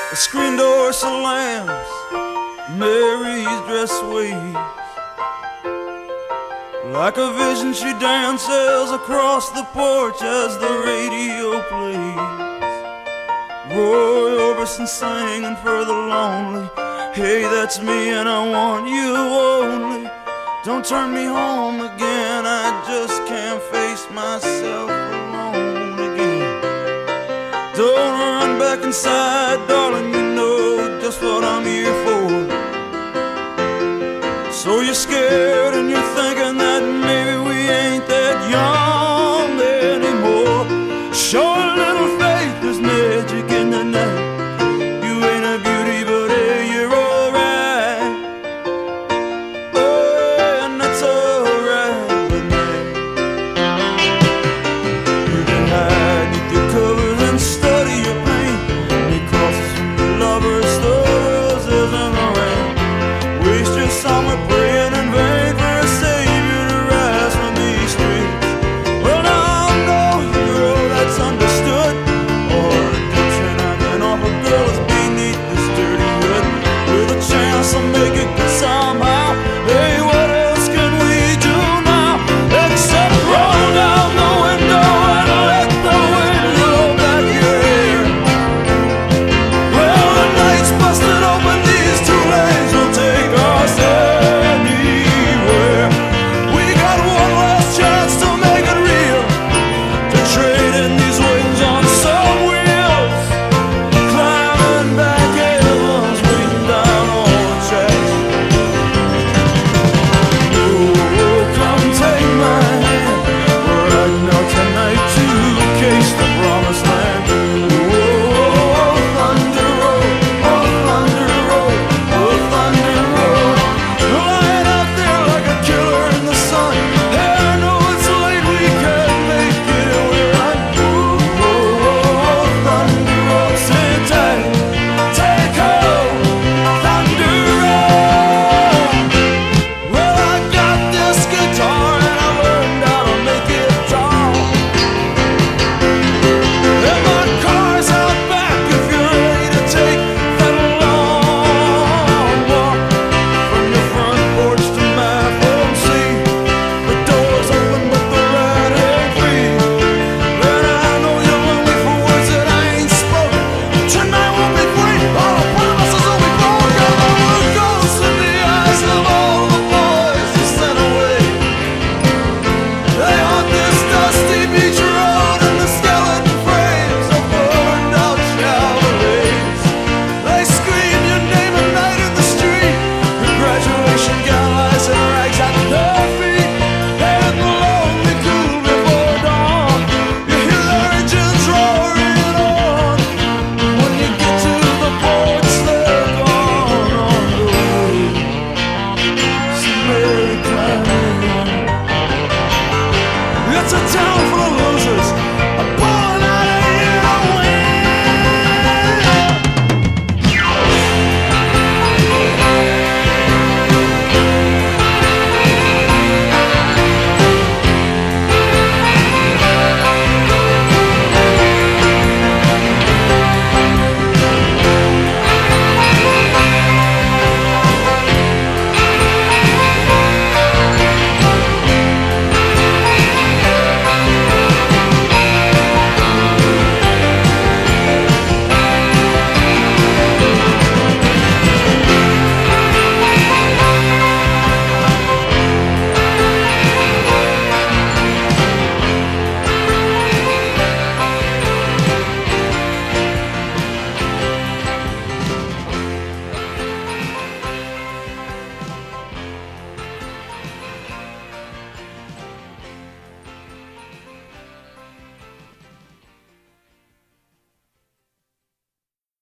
The screen door slams, Mary's dress sways. Like a vision she dances across the porch as the radio plays. Roy Orbison singing for the lonely. Hey, that's me and I want you only. Don't turn me home again, I just can't face myself alone again. Don't run back inside, darling.